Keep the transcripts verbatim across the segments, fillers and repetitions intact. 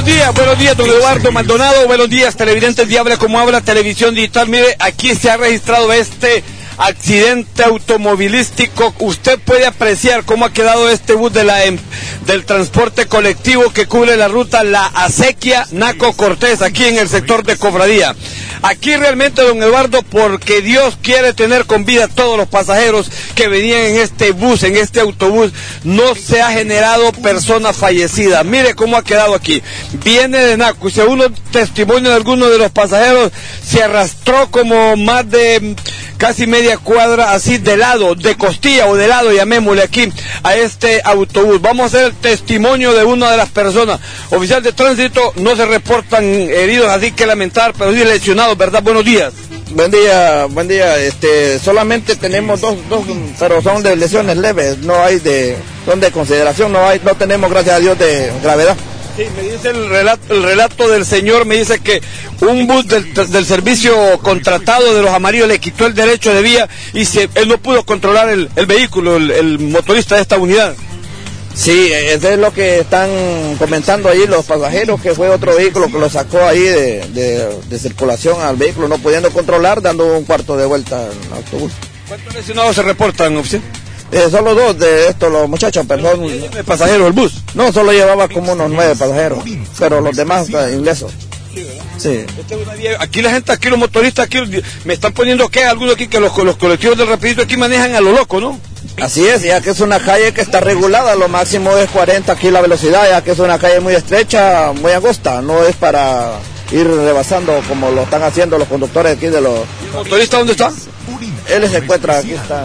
días, buenos días, don Eduardo Maldonado, buenos días, televidentes de Habla Como Habla, Televisión Digital. Mire, aquí se ha registrado este accidente automovilístico. Usted puede apreciar cómo ha quedado este bus de la del transporte colectivo que cubre la ruta La Acequia Naco Cortés, aquí en el sector de Cofradía. Aquí realmente, don Eduardo, porque Dios quiere tener con vida a todos los pasajeros que venían en este bus, en este autobús, no se ha generado persona fallecida. Mire cómo ha quedado aquí. Viene de Naco y según los testimonios de algunos de los pasajeros, se arrastró como más de casi media cuadra, así de lado, de costilla o de lado, llamémosle aquí, a este autobús. Vamos a hacer el testimonio de una de las personas. Oficial de tránsito, no se reportan heridos, así que lamentar, pero sí lesionados, ¿verdad? Buenos días. Buen día, buen día. Este, solamente tenemos dos, dos, pero son de lesiones leves, no hay de, son de consideración, no hay, no tenemos, gracias a Dios, de gravedad. Sí, me dice el relato, el relato del señor, me dice que un bus del, del servicio contratado de los amarillos le quitó el derecho de vía y se, él no pudo controlar el, el vehículo, el, el motorista de esta unidad. Sí, eso es lo que están comentando ahí los pasajeros, que fue otro vehículo que lo sacó ahí de, de, de circulación al vehículo, no pudiendo controlar, dando un cuarto de vuelta al autobús. ¿Cuántos lesionados se reportan, oficial? Eh, solo dos de estos, los muchachos, perdón. ¿De pasajeros el bus? No, solo llevaba como unos nueve pasajeros, pero los demás uh, inglesos. Sí. Aquí la gente, aquí los motoristas, aquí me están poniendo que algunos aquí que los, los colectivos del rapidito aquí manejan a lo loco, ¿no? Así es, ya que es una calle que está regulada, lo máximo es cuarenta aquí la velocidad, ya que es una calle muy estrecha, muy angosta, no es para ir rebasando como lo están haciendo los conductores aquí de los... ¿El motorista dónde está? Él se encuentra, aquí está.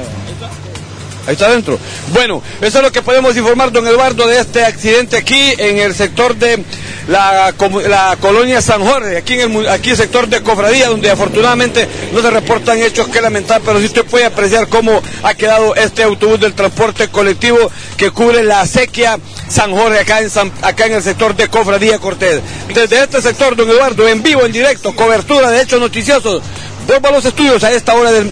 Ahí está adentro. Bueno, eso es lo que podemos informar, don Eduardo, de este accidente aquí en el sector de la, la colonia San Jorge, aquí en el aquí el sector de Cofradía, donde afortunadamente no se reportan hechos que lamentar, pero sí usted puede apreciar cómo ha quedado este autobús del transporte colectivo que cubre la Acequia San Jorge, acá en, San, acá en el sector de Cofradía Cortés. Desde este sector, don Eduardo, en vivo, en directo, cobertura de hechos noticiosos. Vuelvo a los estudios a esta hora del...